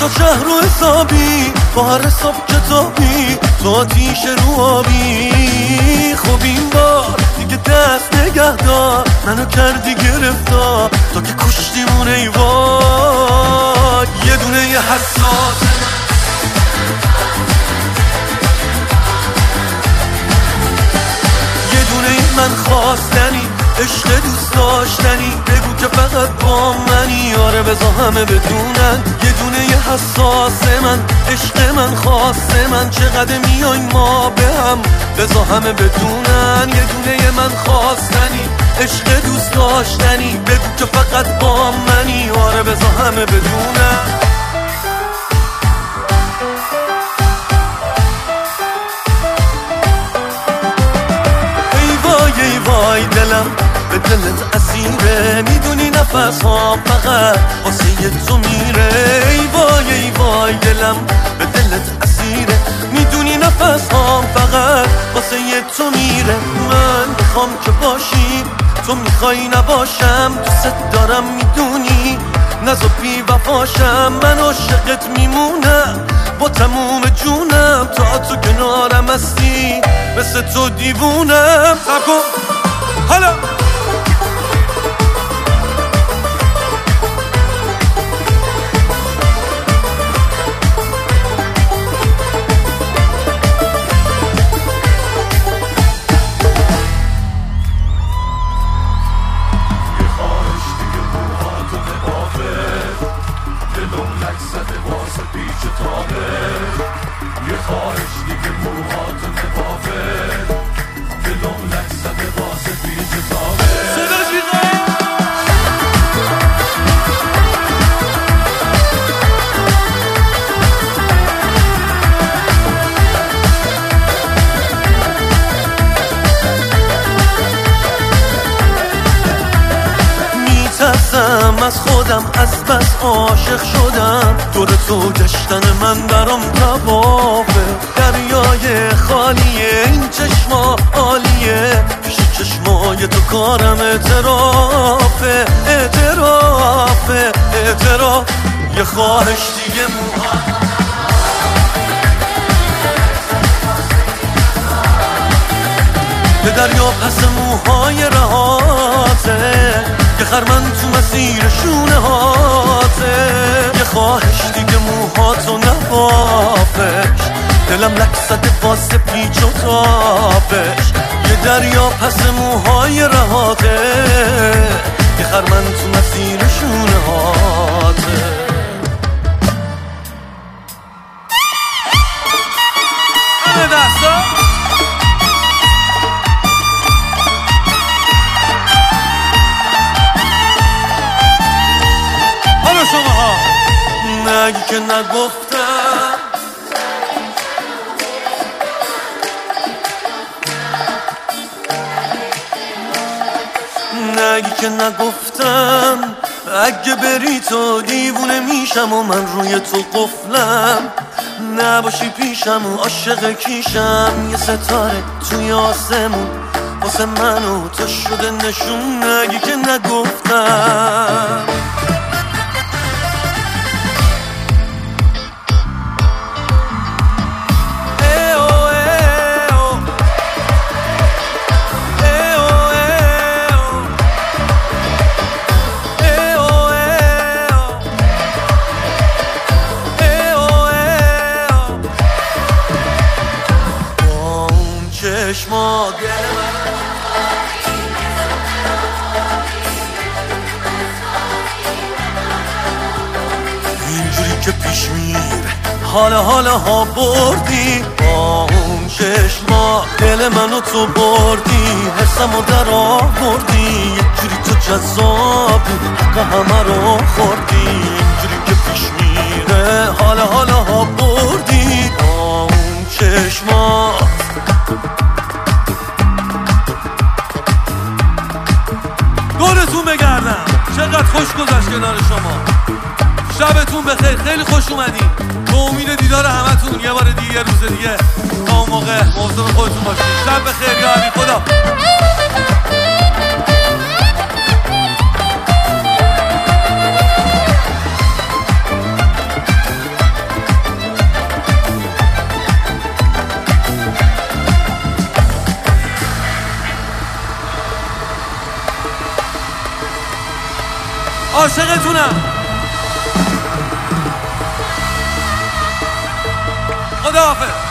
تا شهر رو حسابی، با هر حساب کتابی، تو آتیش رو آبی. خب این بار دیگه دست نگه دار، منو کردی گرفتار تا که کشتیمون ای وای. یه دونه یه حساس من خواستنی، عشق دوست داشتنی، بگو که فقط با منی. آره بذار همه بدونن یه دونه یه حساس من، عشق من خواست من، چقدر میایم ما به هم، بذار همه بدونن یه دونه یه من خواستنی، عشق دوست داشتنی، بگو که فقط با منی. آره بذار همه بدونن. ای وای دلم به دلت اسیره، میدونی نفس ها فقط واسه تو میره. ای وای دلم به دلت اسیره، میدونی نفس ها فقط واسه تو میره. من میخوام که باشی، تو میخوای نباشم، دوست دارم میدونی، نزا بی وفاشم، من عاشقت میمونم با تموم جونم، تا تو کنارم هستی مثل تو دیوونم. سب کن حالا از خودم، از بس عاشق شدم، دور تو گشتن من برام توافه. دریای خالیه این چشما عالیه، پیش چشمای تو کارم اعترافه. اعتراف یه خواهش دیگه یه دریا پس موهای رهاته، یه خرمن تو مسیر شونه هاته. یه خواهش دیگه موهاتو نبافش، دلم لک زده واسه پیچ و تابش. یه دریا پس موهای رهاته، یه خرمن تو مسیر شونه هاته. همه دستا شماها نگی که نگفتم، نگی که نگفتم، اگه بری تو دیوونه میشم و من روی تو قفلم. نباشی پیشم و عاشق کیشم، یه ستاره توی آسمون واسه من و تو شده نشون. نگی که نگفتم. چشما اینجوری که پیش میره، حالا ها بردی با اون چشما، دل منو تو بردی، حسمو در آوردی، یه جوری تو جذابی، حق همه رو خوردی. اینجوری که پیش میره، حالا ها بردی با اون چشما. دورتون بگردم، چقدر خوش گذشت کنار شما. شبتون بخیر، خیلی خوش اومدین. به امید دیدار همتون یه بار دیگه، روز دیگه. تا اون موقع مواظب خودتون باشید. شب بخیر یا علی، خدا. عاشقتونم. خداحافظ.